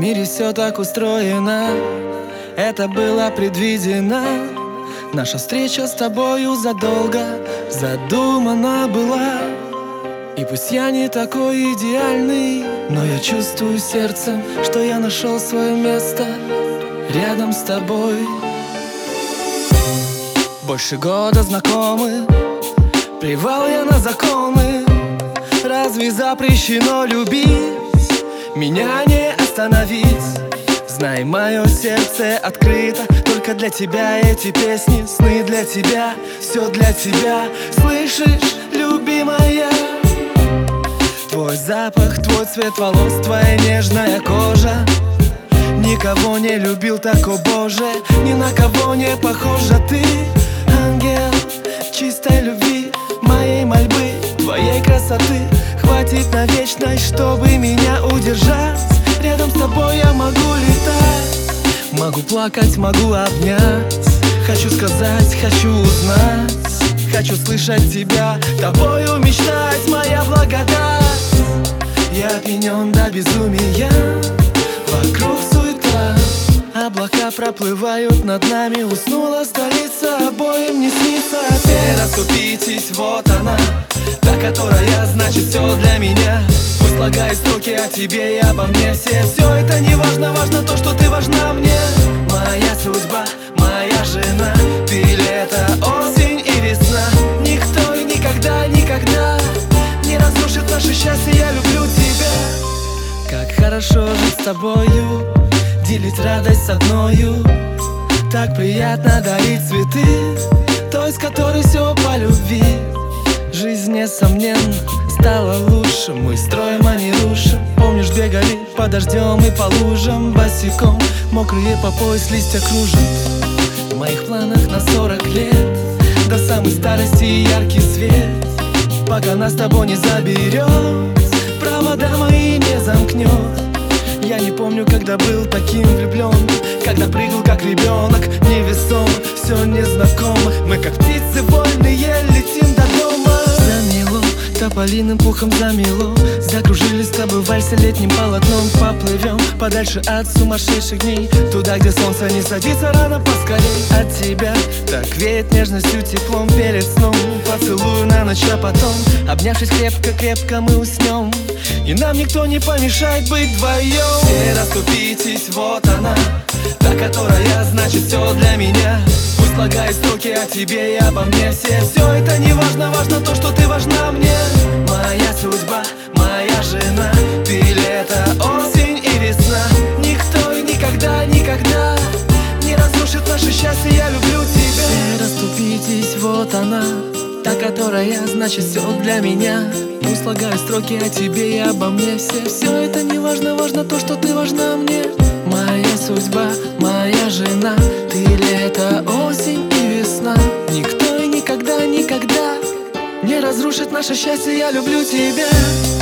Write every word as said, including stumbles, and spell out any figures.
мире все так устроено, это было предвидено. Наша встреча с тобою задолго задумана была. И пусть я не такой идеальный, но я чувствую сердцем, что я нашел свое место рядом с тобой. Больше года знакомы, плевал я на законы. Разве запрещено любить? Меня не остановить. Знай, мое сердце открыто только для тебя. Эти песни, сны для тебя, все для тебя. Слышишь, любимая? Твой запах, твой цвет волос, твоя нежная кожа. Никого не любил так, о Боже, ни на кого не похожа. Ты ангел чистой любви, моей мольбы, твоей красоты хватит на вечность, чтобы меня удержать. Рядом с тобой я могу летать, могу плакать, могу обнять. Хочу сказать, хочу узнать, хочу слышать тебя, тобою мечтать, моя благодать. Я опьянен до безумия, вокруг суета, облака проплывают над нами. Уснула столица, обоим не снится. Не расступитесь, вот она, та, которая значит все для меня. Пусть слагай строки о тебе и обо мне все. Все это не важно, важно то, что ты важна мне. Моя судьба, моя жена, ты лето, осень и весна. Никто и никогда, никогда не разрушит наше счастье, я люблю тебя. Как хорошо жить с тобою, делить радость с одною. Так приятно дарить цветы той, с которой все по любви. Жизнь, несомненно, стала лучше. Мы строим, а не рушим. Помнишь, бегали по дождем и по лужам босиком, мокрые по пояс листья кружат. В моих планах на сорок лет, до самой старости яркий свет. Пока нас с тобой не заберет, провода мои не замкнет. Я не помню, когда был таким влюблен, когда прыгал как ребенок, невесом, все незнакомо. Мы как птицы вольные летим до дома. Замело, тополиным пухом замело. Закружились с тобой в вальсе летним полотном. Поплывем подальше от сумасшедших дней, туда, где солнце не садится рано, поскорей. От тебя так веет нежностью, теплом перед сном. Поцелую на ночь, а потом, обнявшись крепко-крепко, мы уснем. И нам никто не помешает быть вдвоем. Все расступитесь, вот она, та, которая значит все для меня. Пусть слагай строки о тебе и обо мне все. Все это не важно, важно то, что ты важна мне. Моя судьба, моя жена, ты лето, осень и весна. Никто и никогда, никогда не разрушит наше счастье, я люблю тебя. Все расступитесь, вот она, та, которая значит все для меня. Пусть слагаю строки о тебе и обо мне все. Все это не важно, важно то, что ты важна мне. Моя судьба, моя жена, ты лето, осень и весна. Никто и никогда, никогда не разрушит наше счастье, я люблю тебя.